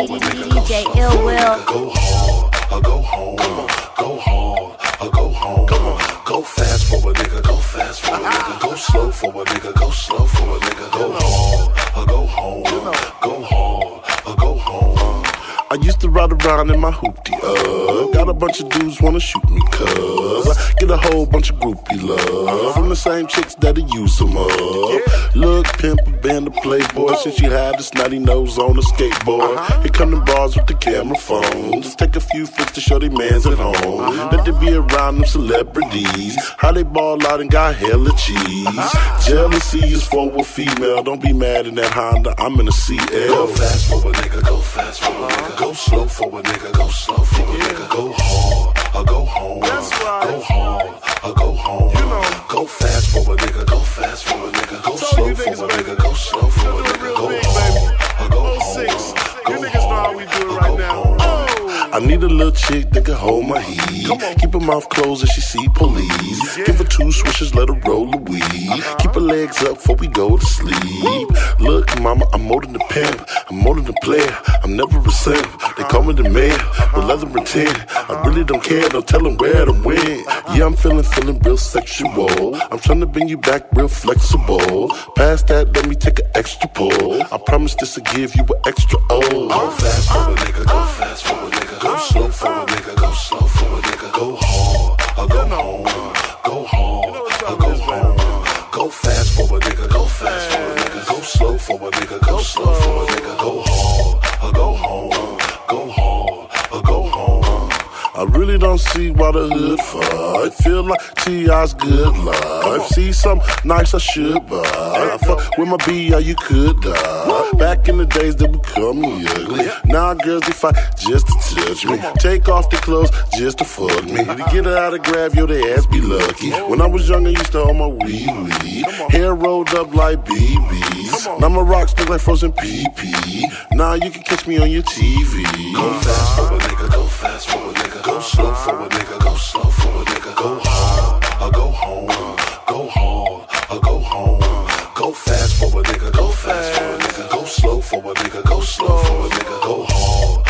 for a nigga, go slow for a nigga, go hard, or go home, go hard, or go home, go fast for a nigga, go fast for a nigga, go slow for a nigga, go slow for a nigga, go hard, or go home, go hard, or go home. I used to ride around in my hoopty, got a bunch of dudes wanna shoot me, cuz I get a whole bunch of groupie love from the same chicks that'll use them up. Look, pimp, a band of playboy, since you had the snotty nose on a skateboard. Here come them bras with the camera phones, just take a few flicks to show they mans at home. Let they be around them celebrities, how they ball out and got hella cheese. Jealousy is for a female, don't be mad in that Honda, I'm in a CL. Go fast for a nigga, go fast for a nigga. Go slow for a nigga, go slow for a nigga, go hard, or go home, go hard, or go home, go fast for a nigga, go fast for a nigga, go slow for a nigga, go slow for a nigga, go hard, or go home, go hard. I need a little chick that can hold my heat. Keep her mouth closed if she see police. Give her 2 swishes, let her roll the weed. Keep her legs up before we go to sleep. Look, mama, I'm more than a pimp, I'm more than a player, I'm never a simp. They call me the man, with leather and tin. I really don't care, don't tell them where to win. Yeah, I'm feeling real sexual. I'm trying to bring you back real flexible. Past that, let me take an extra pull. I promise this will give you an extra O. Go fast for a nigga, go fast for a nigga. Go slow for a nigga, go slow for a nigga, go hard, or go home, go hard, or go home, go fast for a nigga, go fast for a nigga, go slow for a nigga, go slow for a nigga, go hard, or go home, go hard, or go home. I really don't see why the hood fight. Feel like T.I.'s good life. See something nice I should buy. Fuck with my B.I. you could die. Back in the days they would call me ugly. Now girls they fight just to touch me. Take off the clothes just to fuck me. To get her out of grab, yo, they ass be lucky. When I was young I used to hold my wee-wee. Hair rolled up like BBs. Now my rocks look like frozen PP. Now you can catch me on your TV. Go fast for a nigga, go fast for a nigga. Go slow for a nigga, go slow for a nigga, go hard, or go home, go hard, or go home, go fast for a nigga, go fast for a nigga, go slow for a nigga, go slow for a nigga, go hard,